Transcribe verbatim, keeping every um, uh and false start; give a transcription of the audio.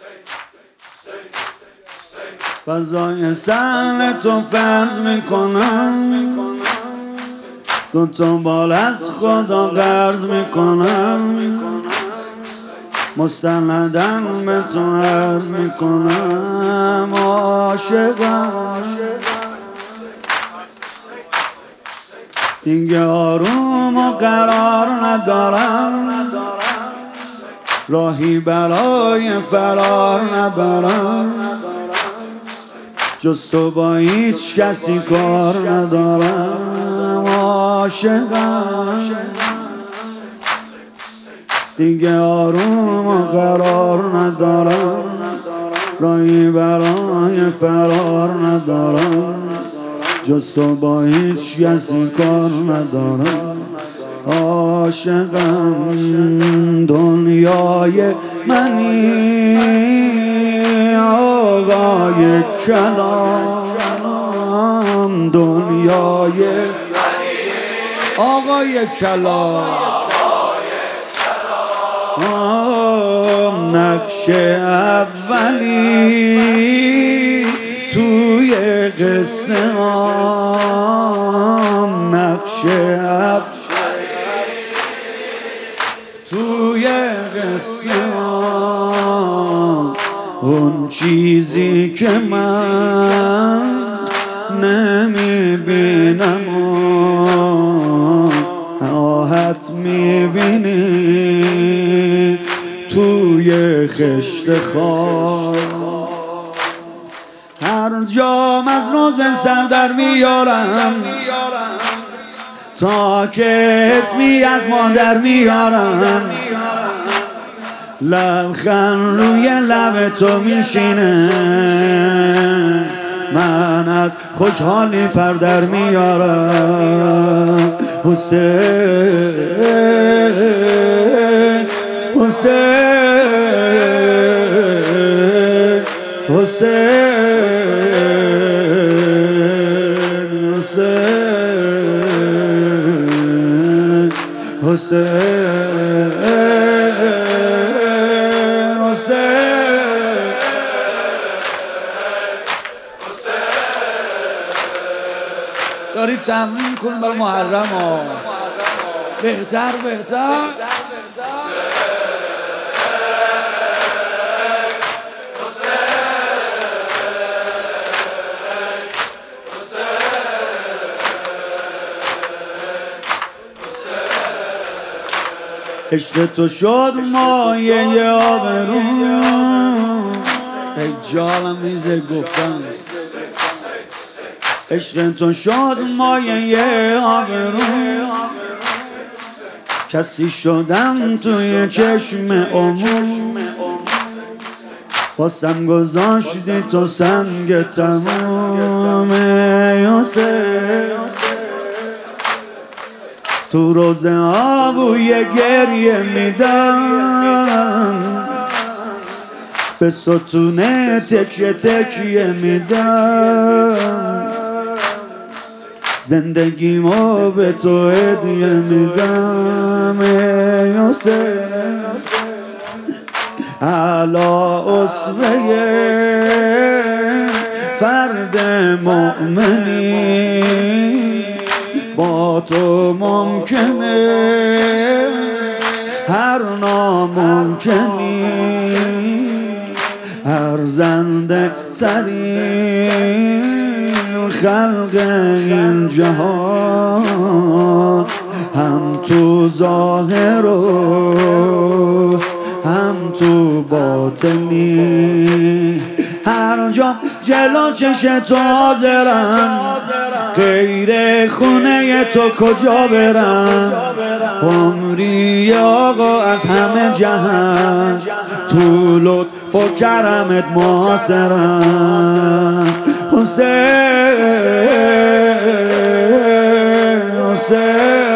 فضای سهل تو فرض میکنم، دوتا بال از خدا قرض میکنم، مستندن به تو عرض میکنم. عاشقم دیگه آروم و قرار ندارم، راهی برای فرار ندارم، جز تو با هیچ کسی کار ندارم. عاشقم دیگه آروم و قرار ندارم، راهی برای فرار ندارم، جز تو با هیچ کسی کار ندارم. عاشقم دنیای منی آقای کلام، دنیای آقای کلام، نقش اولی توی قصه هم، نقش اولی توی قصه هم، اون چیزی که من نمیبینم آهت میبینی توی خشت خاک. هر جام از روز سر در میارم تا که اسمی از مادر میارم، لبخند روی لب تو میشینه، من از خوشحالی پر در میارم. حسین حسین حسین حسین حسین دارید تمرین کن برای محرم ها، بهتر بهتر. عشق تو شد مایه آبرو، ای جالم میزه گفتم. عشق تو شد مایه آبرو، کسی شدم توی چشم عموم، واسم گذاشتی تو سنگ تمام. حسین تو روزه ها بوی گریه میدم، به ستونه تکیه تکیه میدم، زندگیمو به تو هدیه میدم. ای حسین علا اسوه فرد مؤمنی، با تو ممکنه هر ناممکنی، ارزنده ترین خلق این جهان، هم تو ظاهر و هم تو باطنی. هر جا جلو چش تو حاضرم، غیر خونه تو کجا برم؟ عمری آقا از همه جهان، تو لطف و کرمت محاصرم. حسین حسین